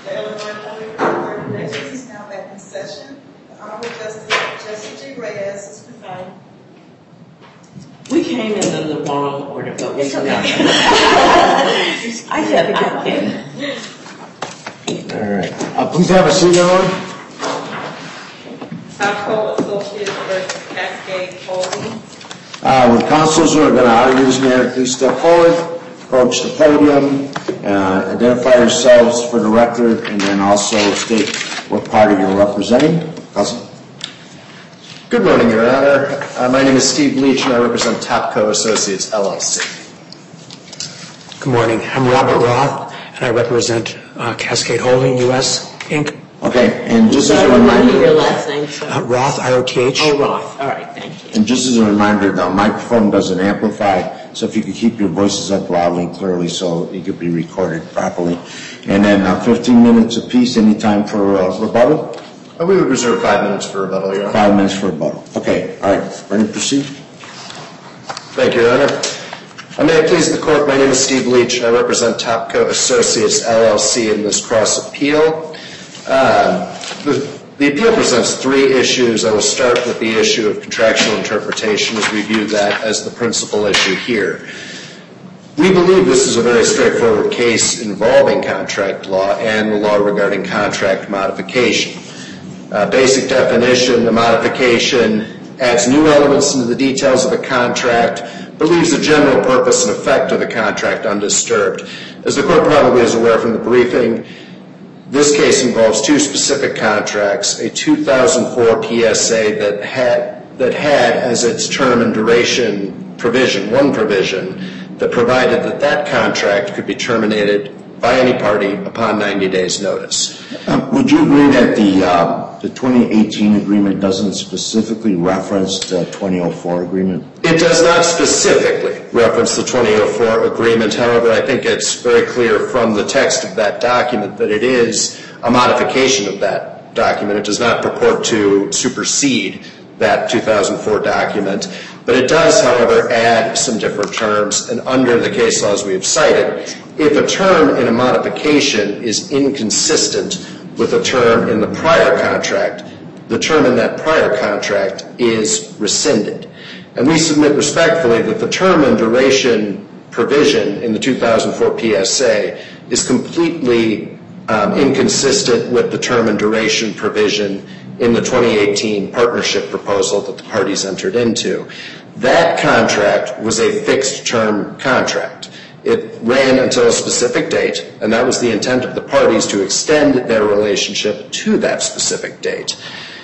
The Illinois Board of Elections is now back in session. The Honorable Justice Jesse G. Reyes is presiding. We came in the wrong order, but we can. I said okay. All right. Please have a seat, everyone. Topco Associates versus Cascade Holdings. When councilors who are going to argue this matter, please step forward, approach the podium, identify yourselves for the record, and then also state what party you're representing. Council. Good morning, Your Honor. My name is Steve Leach, and I represent Topco Associates, LLC. Good morning. I'm Robert Roth, and I represent Cascade Holding U.S., Inc. Okay, and just as a reminder, your last name, sir? Roth, R-O-T-H. Oh, Roth. All right, thank you. and just as a reminder, the microphone doesn't amplify, so if you could keep your voices up loudly and clearly so it could be recorded properly. And then 15 minutes apiece, any time for rebuttal? We would reserve 5 minutes for rebuttal, Your Honor. 5 minutes for rebuttal. Okay, all right, ready to proceed? Thank you, Your Honor. May it please the Court, my name is Steve Leach, and I represent Topco Associates, LLC in this cross appeal. The appeal presents three issues. I will start with the issue of contractual interpretation as we view that as the principal issue here. We believe this is a very straightforward case involving contract law and the law regarding contract modification. Basic definition, the modification adds new elements into the details of a contract, but leaves the general purpose and effect of the contract undisturbed. As the Court probably is aware from the briefing, this case involves two specific contracts, a 2004 PSA that had as its term and duration provision, one provision, that provided that contract could be terminated by any party upon 90 days' notice. Would you agree that the 2018 agreement doesn't specifically reference the 2004 agreement? It does not specifically reference the 2004 agreement. However, I think it's very clear from the text of that document that it is a modification of that document. It does not purport to supersede that 2004 document. But it does, however, add some different terms. And under the case laws we have cited, if a term in a modification is inconsistent with a term in the prior contract, the term in that prior contract is rescinded. And we submit respectfully that the term and duration provision in the 2004 PSA is completely inconsistent with the term and duration provision in the 2018 partnership proposal that the parties entered into. That contract was a fixed-term contract. It ran until a specific date, and that was the intent of the parties to extend their relationship to that specific date.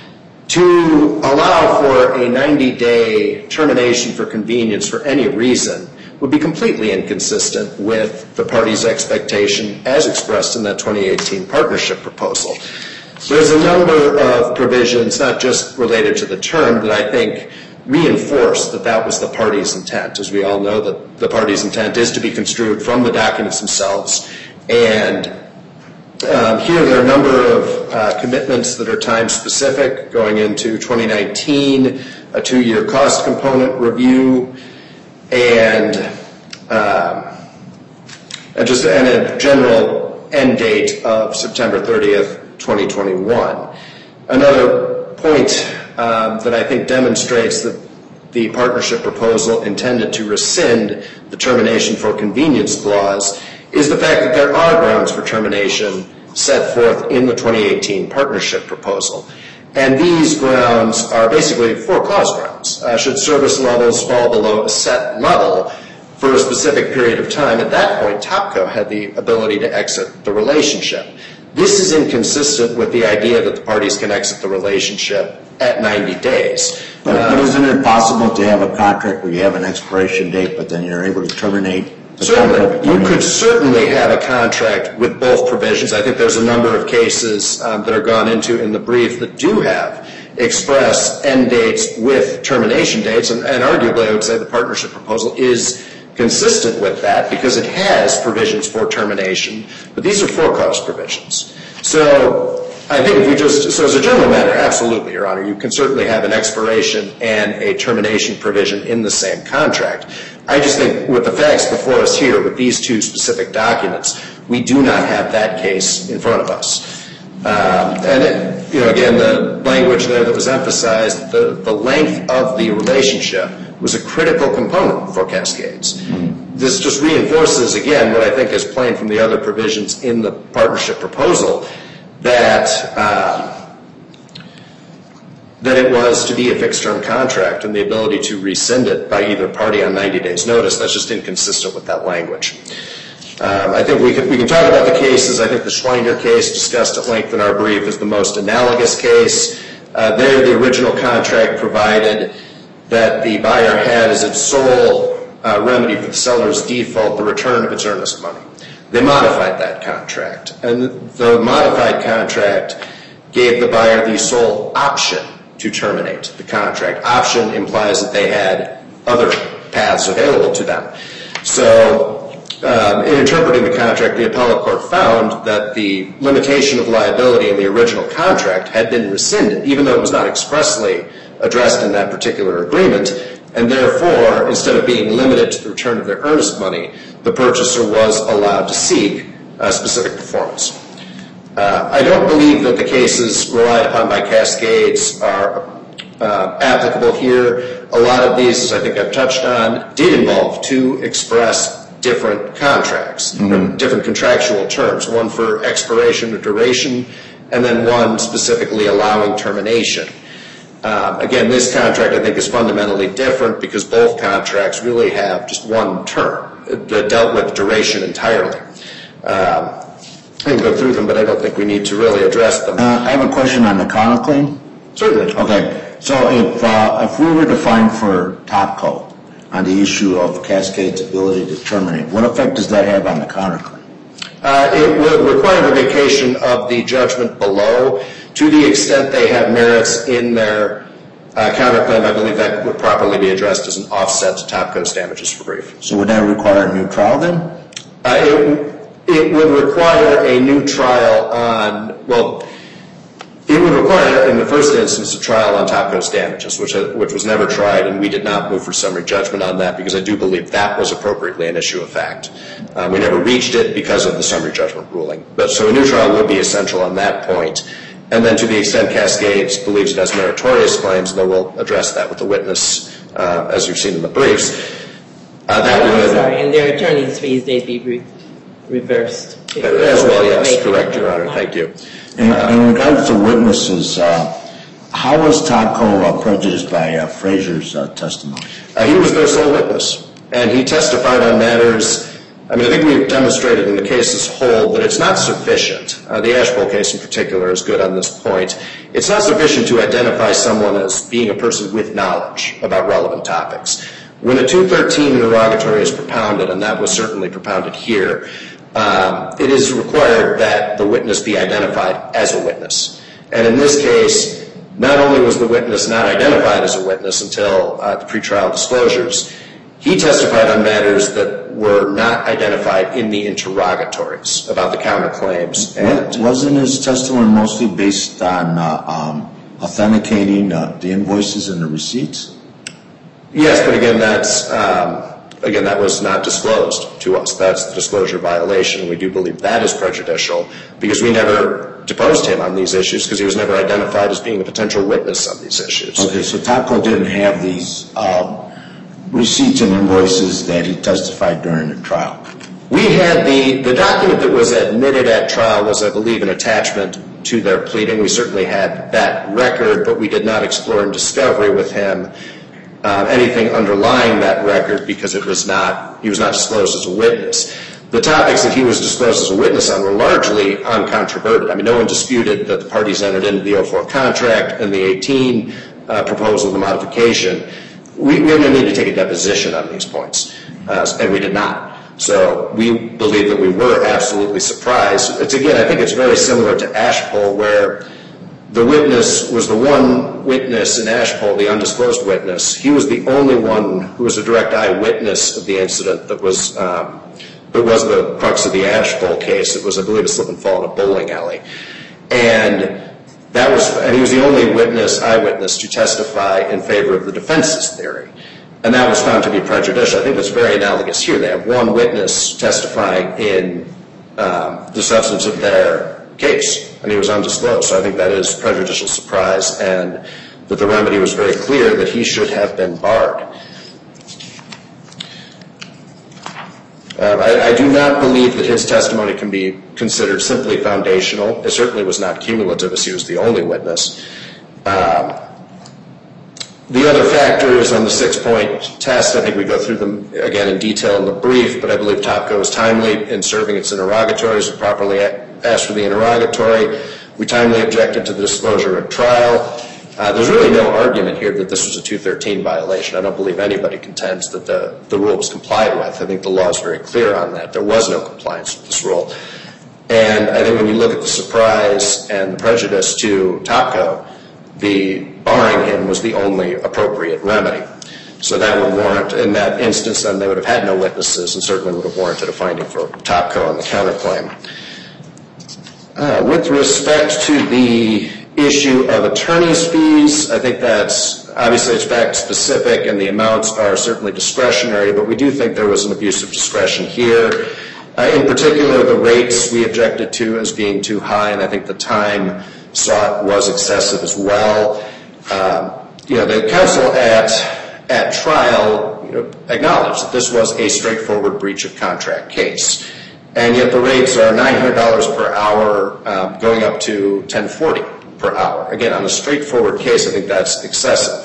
To allow for a 90-day termination for convenience for any reason would be completely inconsistent with the parties' expectation as expressed in that 2018 partnership proposal. There's a number of provisions, not just related to the term, that I think reinforce that that was the party's intent. As we all know, that the party's intent is to be construed from the documents themselves. And here there are a number of commitments that are time-specific going into 2019, a 2-year cost component review, and a general end date of September 30th, 2021. Another point that I think demonstrates that the partnership proposal intended to rescind the termination for convenience clause is the fact that there are grounds for termination set forth in the 2018 partnership proposal. And these grounds are basically 4-clause grounds. Should service levels fall below a set level for a specific period of time, at that point, Topco had the ability to exit the relationship. This is inconsistent with the idea that the parties can exit the relationship at 90 days. But isn't it possible to have a contract where you have an expiration date, but then you're able to terminate the contract? You could certainly have a contract with both provisions. I think there's a number of cases that are gone into in the brief that do have express end dates with termination dates, and arguably I would say the partnership proposal is consistent with that because it has provisions for termination, but these are 4-clause provisions. So I think so as a general matter, absolutely, Your Honor, you can certainly have an expiration and a termination provision in the same contract. I just think with the facts before us here, with these two specific documents, We do not have that case in front of us. Again, the language there that was emphasized, the length of the relationship was a critical component for Cascades. This just reinforces, again, what I think is plain from the other provisions in the partnership proposal, that it was to be a fixed-term contract and the ability to rescind it by either party on 90 days' notice. That's just inconsistent with that language. I think we can talk about the cases. I think the Schweiner case discussed at length in our brief is the most analogous case. There, the original contract provided that the buyer had as its sole remedy for the seller's default the return of its earnest money. They modified that contract, and the modified contract gave the buyer the sole option to terminate the contract. Option implies that they had other paths available to them. So in interpreting the contract, the appellate court found that the limitation of liability in the original contract had been rescinded, even though it was not expressly addressed in that particular agreement, and therefore, instead of being limited to the return of their earnest money, the purchaser was allowed to seek a specific performance. I don't believe that the cases relied upon by Cascades are applicable here. A lot of these, as I think I've touched on, did involve two express different contracts, different contractual terms, one for expiration or duration, and then one specifically allowing termination. Again, this contract, I think, is fundamentally different because both contracts really have just one term that dealt with duration entirely. I can go through them, but I don't think we need to really address them. I have a question on the counterclaim. Certainly. Okay. So if we were to find for Topco on the issue of Cascade's ability to terminate, what effect does that have on the counterclaim? It would require the vacation of the judgment below. To the extent they have merits in their counterclaim, I believe that would properly be addressed as an offset to Topco's damages for brief. So would that require a new trial then? It would require a new trial on, well, it would require, in the first instance, a trial on Topco's damages, which was never tried, and we did not move for summary judgment on that because I do believe that was appropriately an issue of fact. We never reached it because of the summary judgment ruling. So a new trial would be essential on that point. And then to the extent Cascades believes it has meritorious claims, though we'll address that with the witness, as you've seen in the briefs. And their attorney's fees, they'd be reversed. As well, yes, correct, Your Honor. Thank you. In regards to witnesses, how was Topco prejudiced by Frazier's testimony? He was their sole witness, and he testified on matters. I think we've demonstrated in the case as a whole that it's not sufficient. The Asheville case in particular is good on this point. It's not sufficient to identify someone as being a person with knowledge about relevant topics. When a 213 interrogatory is propounded, and that was certainly propounded here, it is required that the witness be identified as a witness. And in this case, not only was the witness not identified as a witness until the pretrial disclosures, he testified on matters that were not identified in the interrogatories about the counterclaims. Wasn't his testimony mostly based on authenticating the invoices and the receipts? Yes, but again, that was not disclosed to us. That's the disclosure violation. We do believe that is prejudicial because we never deposed him on these issues because he was never identified as being a potential witness on these issues. Okay, so Topco didn't have these receipts and invoices that he testified during the trial? We had the document that was admitted at trial was, I believe, an attachment to their pleading. We certainly had that record, but we did not explore in discovery with him anything underlying that record because he was not disclosed as a witness. The topics that he was disclosed as a witness on were largely uncontroverted. No one disputed that the parties entered into the 04 contract and the 18 proposal, the modification. We had no need to take a deposition on these points, and we did not. So we believe that we were absolutely surprised. I think it's very similar to Ashpole, where the witness was the one witness in Ashpole, the undisclosed witness. He was the only one who was a direct eyewitness of the incident that was the crux of the Ashpole case. It was, I believe, a slip and fall in a bowling alley. And he was the only eyewitness to testify in favor of the defense's theory. And that was found to be prejudicial. I think that's very analogous here. They have one witness testifying in the substance of their case, and he was undisclosed. So I think that is prejudicial surprise, and that the remedy was very clear that he should have been barred. I do not believe that his testimony can be considered simply foundational. It certainly was not cumulative, as he was the only witness. The other factors on the 6-point test, I think we go through them again in detail in the brief, but I believe TOPCO is timely in serving its interrogatories and properly asked for the interrogatory. We timely objected to the disclosure at trial. There's really no argument here that this was a 213 violation. I don't believe anybody contends that the rule was complied with. I think the law is very clear on that. There was no compliance with this rule. And I think when you look at the surprise and the prejudice to TOPCO, the barring him was the only appropriate remedy. So that would warrant, in that instance, then they would have had no witnesses and certainly would have warranted a finding for TOPCO on the counterclaim. With respect to the issue of attorney's fees, I think that's, obviously it's fact specific and the amounts are certainly discretionary, but we do think there was an abuse of discretion here. In particular, the rates we objected to as being too high, and I think the time sought was excessive as well. The counsel at trial acknowledged that this was a straightforward breach of contract case, and yet the rates are $900 per hour going up to $1,040 per hour. Again, on a straightforward case, I think that's excessive.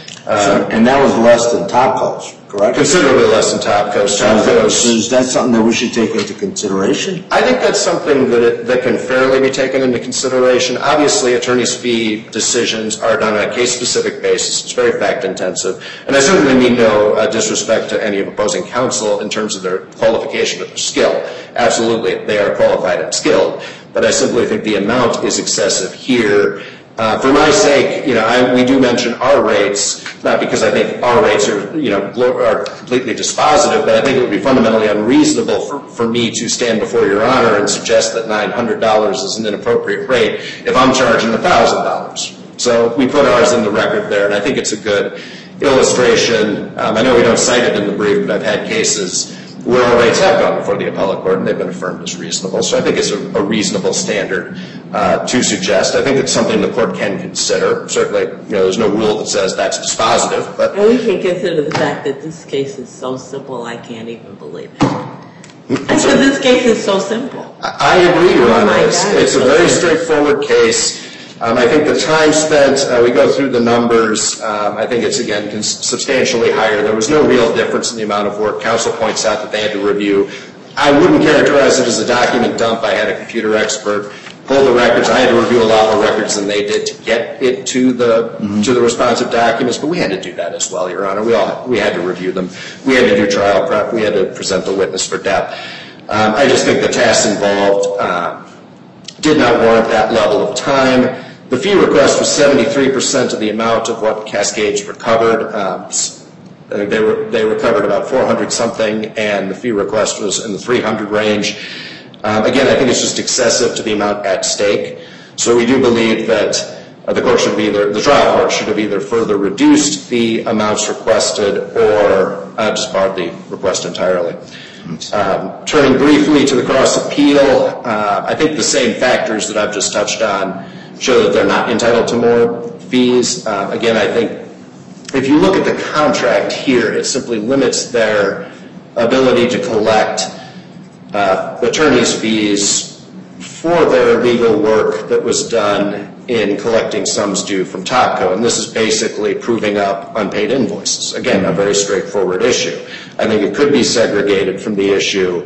And that was less than TOPCO's, correct? Considerably less than TOPCO's. So is that something that we should take into consideration? I think that's something that can fairly be taken into consideration. Obviously, attorney's fee decisions are done on a case-specific basis. It's very fact-intensive. And I certainly mean no disrespect to any of opposing counsel in terms of their qualification or their skill. Absolutely, they are qualified and skilled. But I simply think the amount is excessive here. For my sake, we do mention our rates, not because I think our rates are completely dispositive, but I think it would be fundamentally unreasonable for me to stand before Your Honor and suggest that $900 is an inappropriate rate if I'm charging $1,000. So we put ours in the record there, and I think it's a good illustration. I know we don't cite it in the brief, but I've had cases where our rates have gone before the appellate court and they've been affirmed as reasonable. So I think it's a reasonable standard to suggest. I think it's something the court can consider. Certainly, there's no rule that says that's dispositive. But and we can consider the fact that this case is so simple, I can't even believe it. I said this case is so simple. I agree, Your Honor. It's a very straightforward case. I think the time spent, we go through the numbers, I think it's, again, substantially higher. There was no real difference in the amount of work. Counsel points out that they had to review. I wouldn't characterize it as a document dump. I had a computer expert pull the records. I had to review a lot more records than they did to get it to the responsive documents, but we had to do that as well, Your Honor. We had to review them. We had to do trial prep. We had to present the witness for depth. I just think the tasks involved did not warrant that level of time. The fee request was 73% of the amount of what Cascades recovered. I think they recovered about 400-something, and the fee request was in the 300 range. Again, I think it's just excessive to the amount at stake. So we do believe that the trial court should have either further reduced the amounts requested or just barred the request entirely. Turning briefly to the cross appeal, I think the same factors that I've just touched on show that they're not entitled to more fees. Again, I think if you look at the contract here, it simply limits their ability to collect attorney's fees for their legal work that was done in collecting sums due from TOPCO. And this is basically proving up unpaid invoices. Again, a very straightforward issue. I think it could be segregated from the issue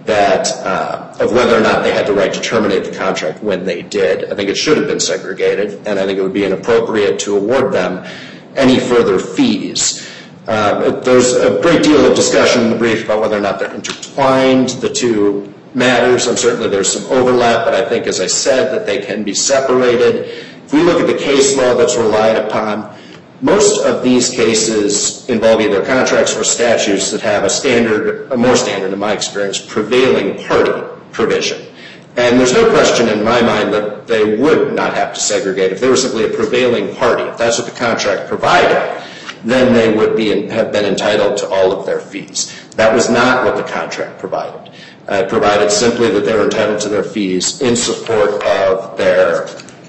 of whether or not they had the right to terminate the contract when they did. I think it should have been segregated, and I think it would be inappropriate to award them any further fees. There's a great deal of discussion in the brief about whether or not they're intertwined, the two matters, and certainly there's some overlap, but I think, as I said, that they can be separated. If we look at the case law that's relied upon, most of these cases involve either contracts or statutes that have a more standard, in my experience, prevailing party provision. And there's no question in my mind that they would not have to segregate. If they were simply a prevailing party, if that's what the contract provided, then they would have been entitled to all of their fees. That was not what the contract provided. provided simply that they were entitled to their fees in support of their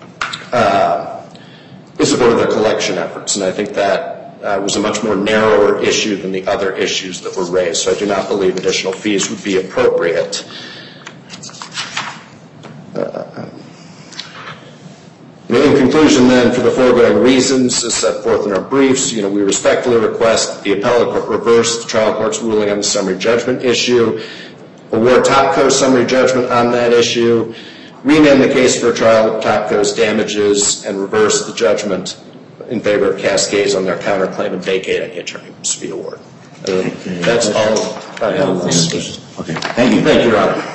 collection efforts. And I think that was a much more narrower issue than the other issues that were raised. So I do not believe additional fees would be appropriate. In conclusion, then, for the foregoing reasons as set forth in our briefs, we respectfully request that the appellate court reverse the trial court's ruling on the summary judgment issue, award Topco's summary judgment on that issue, rename the case for a trial of Topco's damages, and reverse the judgment in favor of Cascades on their counterclaim and vacate any attorney's fee award. That's all I have on this. Okay, thank you. Thank you, Your Honor.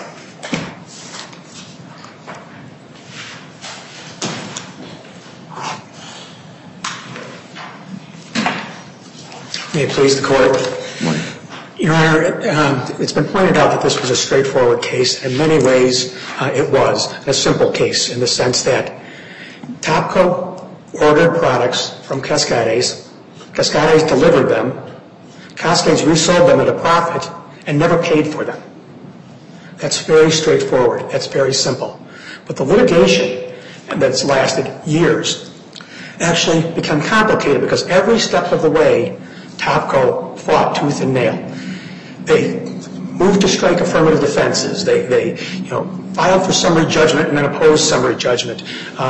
May it please the Court. Your Honor, it's been pointed out that this was a straightforward case. In many ways, it was a simple case in the sense that Topco ordered products from Cascades. Cascades delivered them. Cascades resold them at a profit and never paid for them. That's very straightforward. That's very simple. But the litigation that's lasted years actually became complicated because every step of the way, Topco fought tooth and nail. They moved to strike affirmative defenses. They filed for summary judgment and then opposed summary judgment.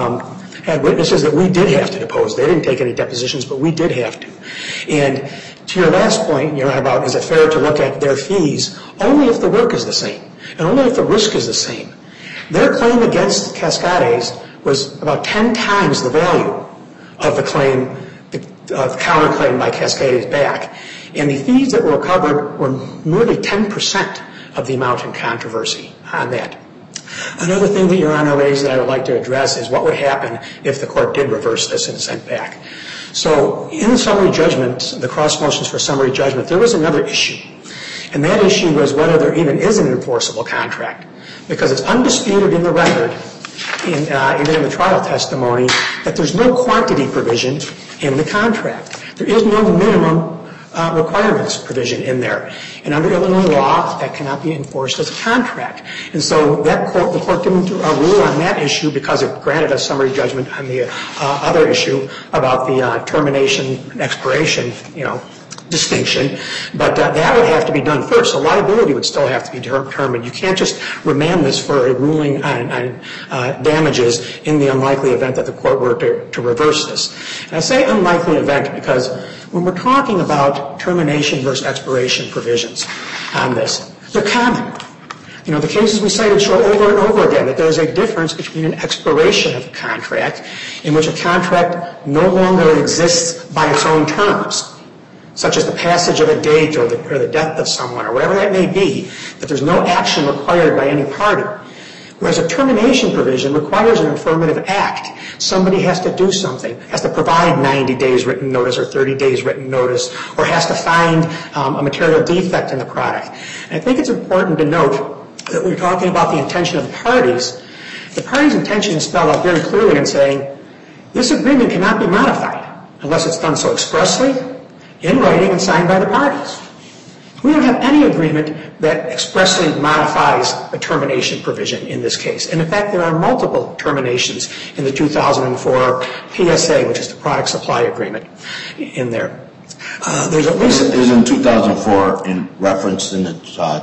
Had witnesses that we did have to depose. They didn't take any depositions, but we did have to. And to your last point, about is it fair to look at their fees only if the work is the same and only if the risk is the same. Their claim against Cascades was about 10 times the value of the claim, the counterclaim by Cascades back. And the fees that were recovered were nearly 10% of the amount in controversy on that. Another thing that Your Honor raised that I would like to address is what would happen if the court did reverse this and sent back. So in the summary judgment, the cross motions for summary judgment, there was another issue. And that issue was whether there even is an enforceable contract. Because it's undisputed in the record, even in the trial testimony, that there's no quantity provision in the contract. There is no minimum requirements provision in there. And under Illinois law, that cannot be enforced as a contract. And so the court didn't rule on that issue because it granted a summary judgment on the other issue about the termination and expiration, distinction. But that would have to be done first. The liability would still have to be determined. You can't just remand this for a ruling on damages in the unlikely event that the court were to reverse this. And I say unlikely event because when we're talking about termination versus expiration provisions on this, they're common. The cases we cited show over and over again that there's a difference between an expiration of a contract in which a contract no longer exists by its own terms, such as the passage of a date or the death of someone or whatever that may be, that there's no action required by any party. Whereas a termination provision requires an affirmative act. Somebody has to do something, has to provide 90 days written notice or 30 days written notice, or has to find a material defect in the product. And I think it's important to note that we're talking about the intention of the parties. The party's intention is spelled out very clearly in saying this agreement cannot be modified unless it's done so expressly, in writing, and signed by the parties. We don't have any agreement that expressly modifies a termination provision in this case. And in fact, there are multiple terminations in the 2004 PSA, which is the Product Supply Agreement, in there. There's at least... Isn't 2004 referenced in the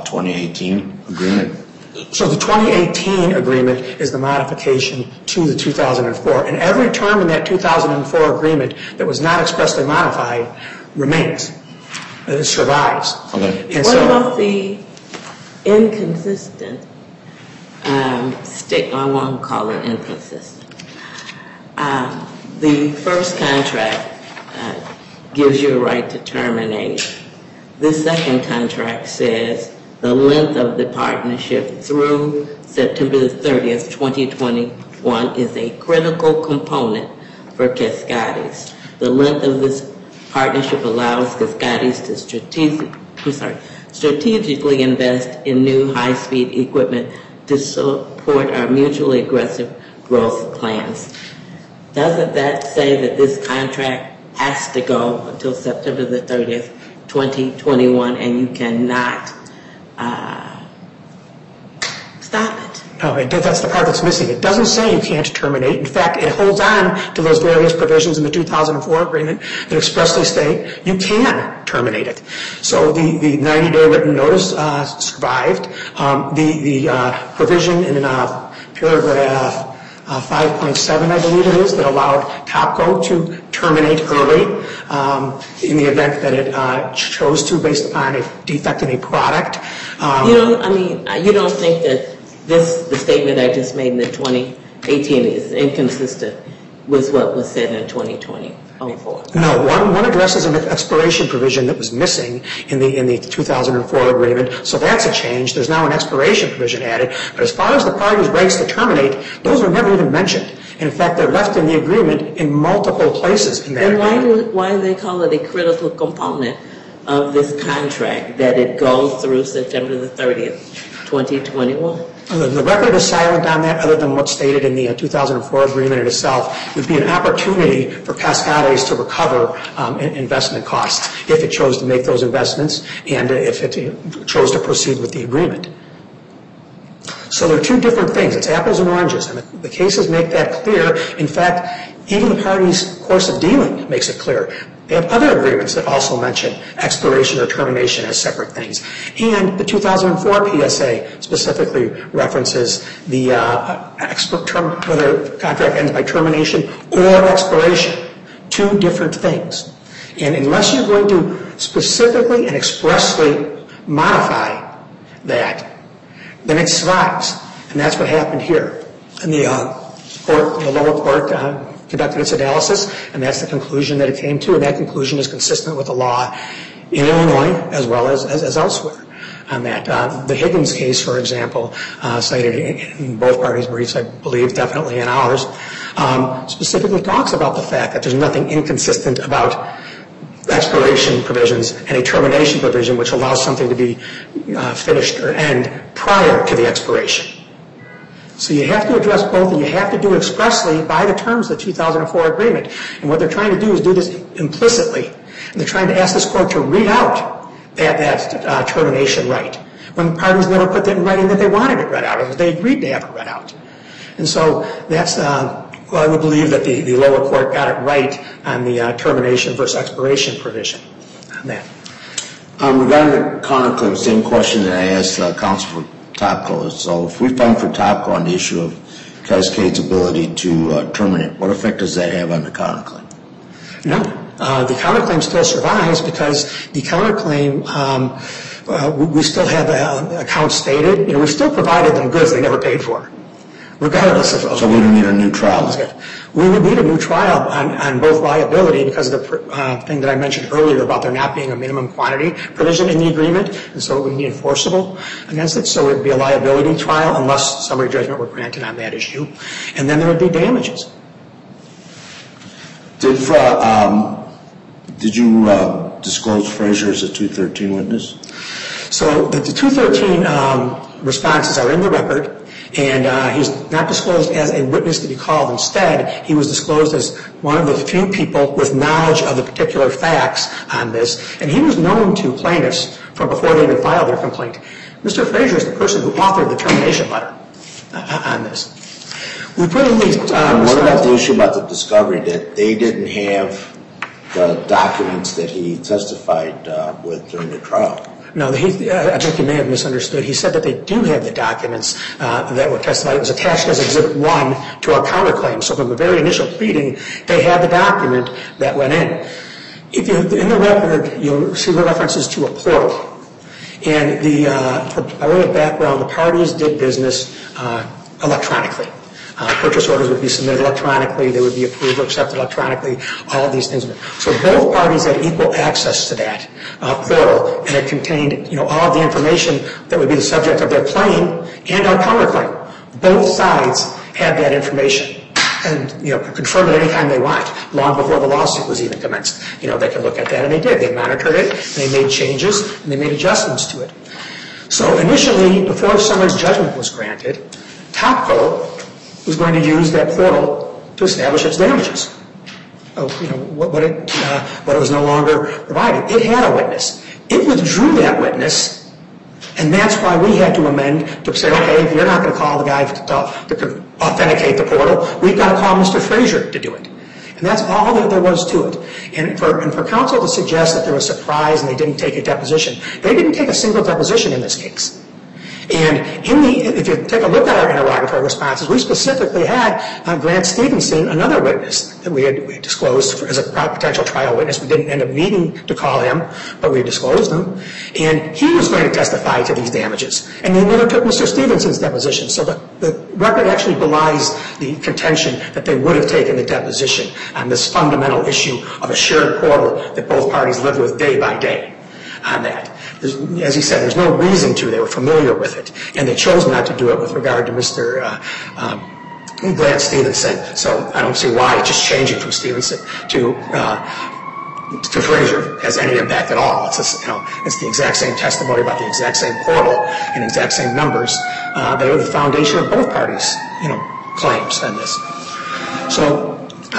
2018 agreement? So the 2018 agreement is the modification to the 2004. And every term in that 2004 agreement that was not expressly modified remains. It survives. Okay. What about the inconsistent I won't call it inconsistent. The first contract gives you a right to terminate. The second contract says the length of the partnership through September the 30th, 2021 is a critical component for Cascades. The length of this partnership allows Cascades to strategically invest in new high-speed equipment to support our mutually aggressive growth plans. Doesn't that say that this contract has to go until September the 30th, 2021, and you cannot stop it. No, that's the part that's missing. It doesn't say you can't terminate. In fact, it holds on to those various provisions in the 2004 agreement that expressly state you can terminate it. So the 90-day written notice survived. The provision in paragraph 5.7, I believe it is, that allowed TOPCO to terminate early in the event that it chose to based upon a defect in a product. You don't think that the statement I just made in the 2018 is inconsistent with what was said in 2004? No, one addresses an expiration provision that was missing in the 2004 agreement, so that's a change. There's now an expiration provision added. But as far as the parties' rights to terminate, those were never even mentioned. In fact, they're left in the agreement in multiple places in that agreement. And why do they call it a critical component of this contract, that it goes through September the 30th, 2021? The record is silent on that, other than what's stated in the 2004 agreement in itself. It would be an opportunity for Cascades to recover investment costs if it chose to make those investments and if it chose to proceed with the agreement. So there are two different things. It's apples and oranges, and the cases make that clear. In fact, even the parties' course of dealing makes it clear. They have other agreements that also mention expiration or termination as separate things. And the 2004 PSA specifically references the whether the contract ends by termination or expiration. Two different things. And unless you're going to specifically and expressly modify that, then it survives. And that's what happened here. And the lower court conducted its analysis, and that's the conclusion that it came to, and that conclusion is consistent with the law in Illinois as well as elsewhere on that. The Higgins case, for example, cited in both parties' briefs, I believe, definitely in ours, specifically talks about the fact that there's nothing inconsistent about expiration provisions and a termination provision which allows something to be finished or end prior to the expiration. So you have to address both, and you have to do it expressly by the terms of the 2004 agreement. And what they're trying to do is do this implicitly. And they're trying to ask this court to read out that termination right, when the parties never put that in writing that they wanted it read out, or that they agreed to have it read out. And so that's, I would believe that the lower court got it right on the termination versus expiration provision on that. Regarding the counterclaim, same question that I asked counsel for TOPCO. So if we find for TOPCO on the issue of Cascades' ability to terminate, what effect does that have on the counterclaim? No. The counterclaim still survives because the counterclaim, we still have accounts stated. We still provided them goods they never paid for, regardless of... So we don't need a new trial? We would need a new trial on both liability because of the thing that I mentioned earlier about there not being a minimum quantity provision in the agreement, and so it would be enforceable against it. So it would be a liability trial unless summary judgment were granted on that issue. And then there would be damages. Did you disclose Frazier as a 213 witness? So the 213 responses are in the record. And he's not disclosed as a witness to be called. Instead, he was disclosed as one of the few people with knowledge of the particular facts on this. And he was known to plaintiffs from before they even filed their complaint. Mr. Frazier is the person who authored the termination letter on this. We put in these... what about the issue about the discovery that they didn't have the documents that he testified with during the trial? No, I think you may have misunderstood. He said that they do have the documents that were testified. It was attached as Exhibit 1 to our counterclaim. So from the very initial pleading, they had the document that went in. In the record, you'll see the references to a portal. And by way of background, the parties did business electronically. Purchase orders would be submitted electronically. They would be approved or accepted electronically. All of these things. So both parties had equal access to that portal, and it contained, all of the information that would be the subject of their claim and our counterclaim. Both sides had that information and, could confirm it any time they want, long before the lawsuit was even commenced. They could look at that, and they did. They monitored it, and they made changes, and they made adjustments to it. So initially, before summary judgment was granted, TOPCO was going to use that portal to establish its damages. What it was no longer provided. It had a witness. It withdrew that witness And that's why we had to amend to say, okay, if you're not going to call the guy to authenticate the portal, we've got to call Mr. Frazier to do it. And that's all that there was to it. And for counsel to suggest that there was surprise and they didn't take a deposition, they didn't take a single deposition in this case. And if you take a look at our interrogatory responses, we specifically had Grant Stevenson, another witness that we had disclosed as a potential trial witness. We didn't end up needing to call him, but we disclosed him. And he was going to testify to these damages. And they never took Mr. Stevenson's deposition. So the record actually belies the contention that they would have taken the deposition on this fundamental issue of a shared portal that both parties lived with day by day on that. As he said, there's no reason to. They were familiar with it. And they chose not to do it with regard to Mr. Grant Stevenson. So I don't see why just changing from Stevenson to Frazier has any impact at all. It's the exact same testimony about the exact same portal and exact same numbers that are the foundation of both parties' claims on this. So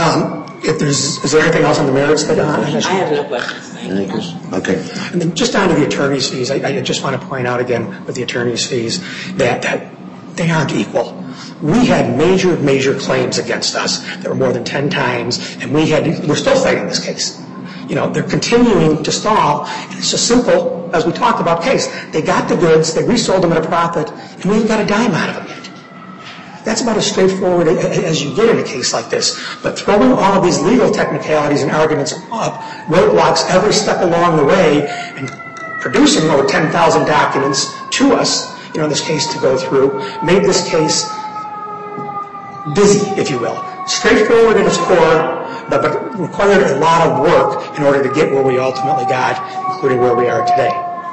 is there anything else on the merits that I have no questions. Thank you. Okay. And then just on to the attorney's fees, I just want to point out again with the attorney's fees that they aren't equal. We had major claims against us that were more than 10 times, and we're still fighting this case. They're continuing to stall, and it's a simple, as we talked about, case. They got the goods, they resold them at a profit, and we ain't got a dime out of them yet. That's about as straightforward as you get in a case like this. But throwing all of these legal technicalities and arguments up, roadblocks every step along the way, and producing over 10,000 documents to us, in this case to go through, made this case busy, if you will. Straightforward in its core, but required a lot of work in order to get where we ultimately got, including where we are today.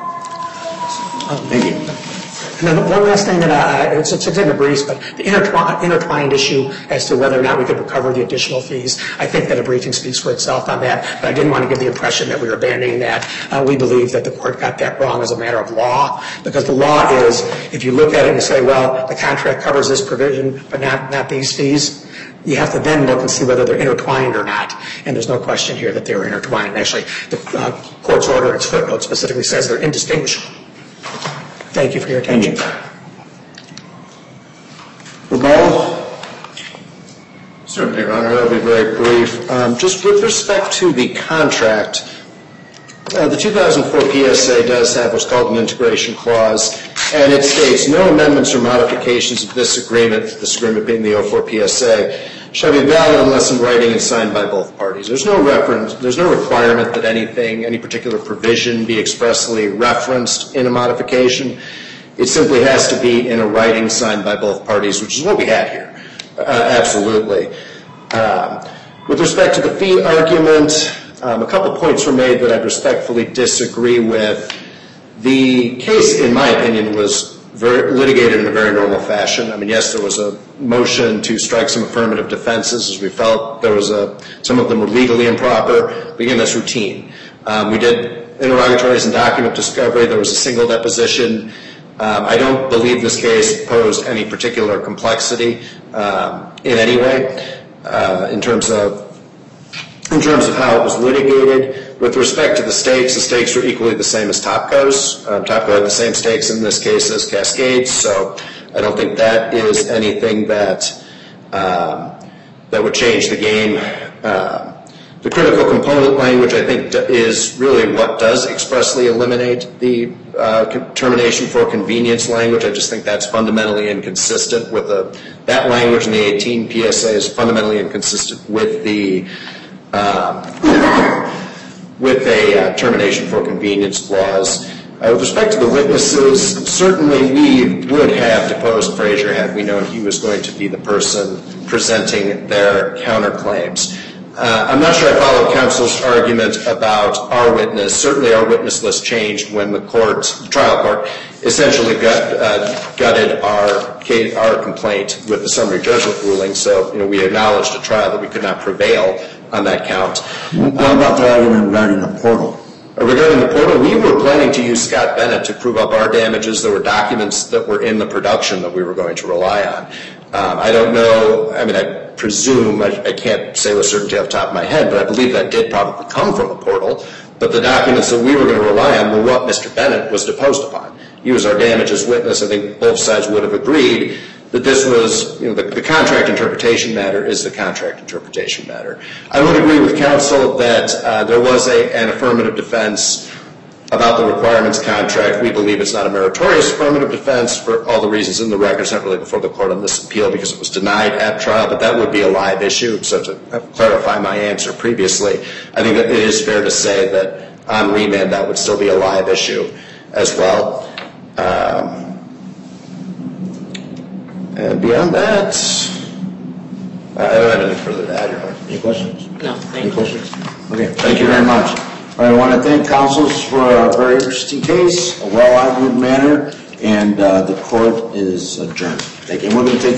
Thank you. And then one last thing that it's in the briefs, but the intertwined issue as to whether or not we could recover the additional fees, I think that a briefing speaks for itself on that, but I didn't want to give the impression that we were abandoning that. We believe that the court got that wrong as a matter of law, because the law is, if you look at it and say, well, the contract covers this provision, but not these fees, you have to then look and see whether they're intertwined or not. And there's no question here that they were intertwined. Actually, the court's order, its footnote, specifically says they're indistinguishable. Thank you for your attention. Certainly, Your Honor. I'll be very brief. Just with respect to the contract, the 2004 PSA does have what's called an integration clause, and it states no amendments or modifications of this agreement being the 04 PSA, shall be valid unless in writing and signed by both parties. There's no requirement that any particular provision be expressly referenced in a modification. It simply has to be in a writing signed by both parties, which is what we had here. Absolutely. With respect to the fee argument, a couple points were made that I'd respectfully disagree with. The case, in my opinion, was litigated in a very normal fashion. I mean, yes, there was a motion to strike some affirmative defenses, as we felt there was some of them were legally improper. But again, that's routine. We did interrogatories and document discovery. There was a single deposition. I don't believe this case posed any particular complexity in any way in terms of how it was litigated. With respect to the stakes were equally the same as Topco's. Topco had the same stakes in this case as Cascades, so I don't think that is anything that would change the game. The critical component language, I think, is really what does expressly eliminate the termination for convenience language. I just think that's fundamentally inconsistent with that language in the 18 PSA is fundamentally inconsistent with a termination for convenience clause. With respect to the witnesses, certainly we would have deposed Frazier had we known he was going to be the person presenting their counterclaims. I'm not sure I followed counsel's argument about our witness. Certainly our witness list changed when the trial court essentially gutted our complaint with the summary judgment ruling. So, we acknowledged at trial that we could not prevail on that count. What about the argument regarding the portal? Regarding the portal, we were planning to use Scott Bennett to prove up our damages. There were documents that were in the production that we were going to rely on. I don't know, I presume, I can't say with certainty off the top of my head, but I believe that did probably come from a portal. But the documents that we were going to rely on were what Mr. Bennett was deposed upon. he was our damages witness. I think both sides would have agreed that this was, the contract interpretation matter is the contract interpretation matter. I would agree with counsel that there was an affirmative defense about the requirements contract. We believe it's not a meritorious affirmative defense for all the reasons in the record. It's not really before the court on this appeal because it was denied at trial, but that would be a live issue. So to clarify my answer previously, I think that it is fair to say that on remand that would still be a live issue as well. And beyond that, I don't have anything further to add, Your Honor. Any questions? No, thank Any you. questions? Okay, thank you very much. All right, I want to thank counsels for a very interesting case, a well-argued manner, and the court is adjourned. Thank you. And we're going to take